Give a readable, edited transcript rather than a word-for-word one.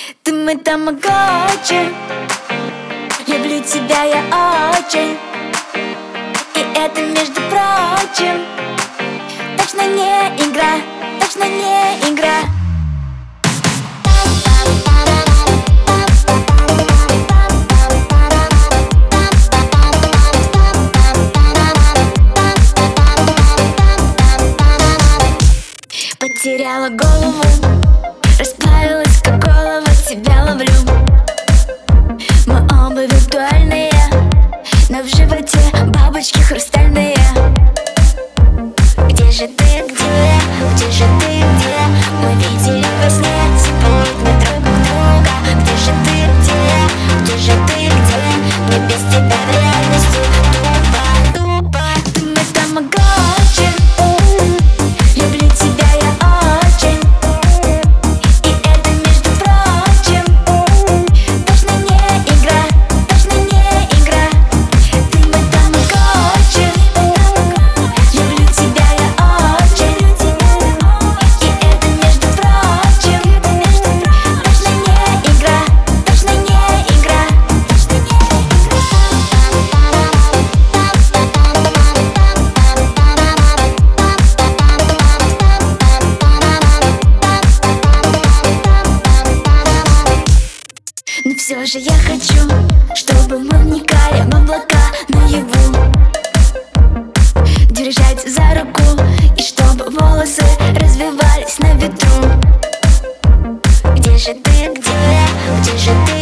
Ты мой тамагочи, люблю тебя я очень. И это, между прочим, точно не игра, точно не игра. Потеряла голову, расплавилась как голова, тебя ловлю. Мы оба виртуальные, но в животе бабочки хрустальные. Где же ты, где? Где же ты, где? Мы видели во сне символами друг друга. Где же ты, где? Где же ты, где? Мне без тебя в реальности тупо, тупо. Ты мой тамагочи, люблю тебя я очень. И это, между прочим, точно не игра, точно не игра. Ты мой тамагочи, люблю тебя я очень. И это, между прочим, точно не игра, точно не игра. Но все же я хочу, чтобы мы вникали в облака наяву, держать за руку, и чтобы волосы развивались на ветру. Где же ты, где? Где же ты?